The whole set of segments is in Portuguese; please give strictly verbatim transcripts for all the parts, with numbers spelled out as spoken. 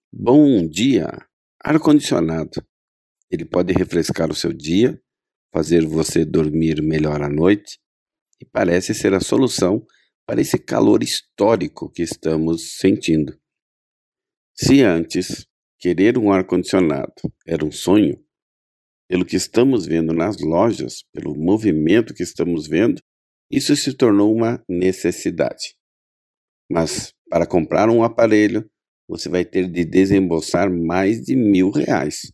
Bom dia! Ar-condicionado. Ele pode refrescar o seu dia, fazer você dormir melhor à noite e parece ser a solução para esse calor histórico que estamos sentindo. Se antes querer um ar-condicionado era um sonho, pelo que estamos vendo nas lojas, pelo movimento que estamos vendo, isso se tornou uma necessidade. Mas para comprar um aparelho, você vai ter de desembolsar mais de mil reais.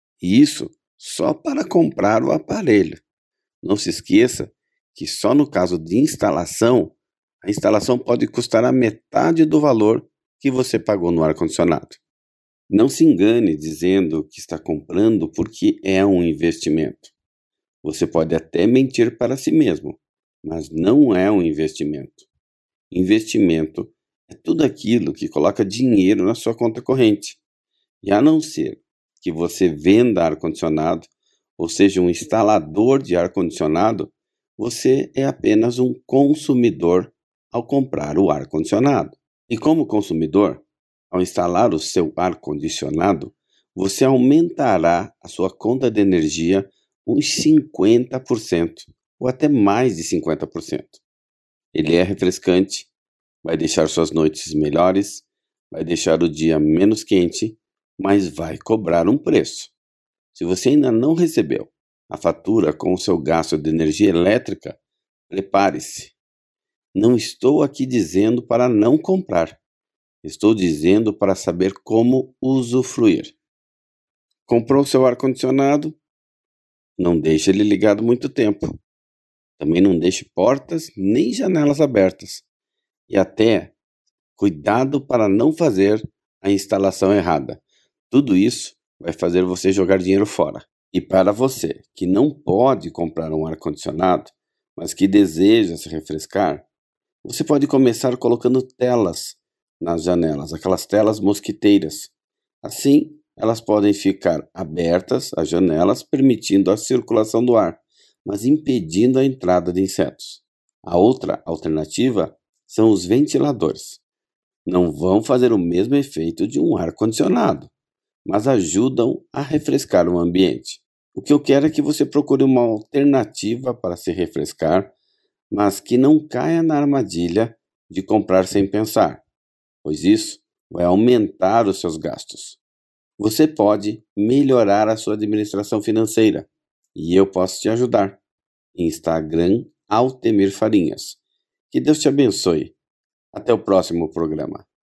E isso só para comprar o aparelho. Não se esqueça que só no caso de instalação, a instalação pode custar a metade do valor que você pagou no ar-condicionado. Não se engane dizendo que está comprando porque é um investimento. Você pode até mentir para si mesmo, mas não é um investimento. Investimento é tudo aquilo que coloca dinheiro na sua conta corrente. E a não ser que você venda ar-condicionado, ou seja, um instalador de ar-condicionado, você é apenas um consumidor ao comprar o ar-condicionado. E como consumidor, ao instalar o seu ar-condicionado, você aumentará a sua conta de energia uns cinquenta por cento, ou até mais de cinquenta por cento. Ele é refrescante, vai deixar suas noites melhores, vai deixar o dia menos quente, mas vai cobrar um preço. Se você ainda não recebeu a fatura com o seu gasto de energia elétrica, prepare-se. Não estou aqui dizendo para não comprar. Estou dizendo para saber como usufruir. Comprou seu ar-condicionado? Não deixe ele ligado muito tempo. Também não deixe portas nem janelas abertas. E até cuidado para não fazer a instalação errada. Tudo isso vai fazer você jogar dinheiro fora. E para você que não pode comprar um ar-condicionado, mas que deseja se refrescar, você pode começar colocando telas nas janelas, aquelas telas mosquiteiras. Assim, elas podem ficar abertas, as janelas, permitindo a circulação do ar, mas impedindo a entrada de insetos. A outra alternativa são os ventiladores. Não vão fazer o mesmo efeito de um ar-condicionado, mas ajudam a refrescar o ambiente. O que eu quero é que você procure uma alternativa para se refrescar, mas que não caia na armadilha de comprar sem pensar, pois isso vai aumentar os seus gastos. Você pode melhorar a sua administração financeira e eu posso te ajudar. Instagram Altemir Farinhas. Que Deus te abençoe. Até o próximo programa.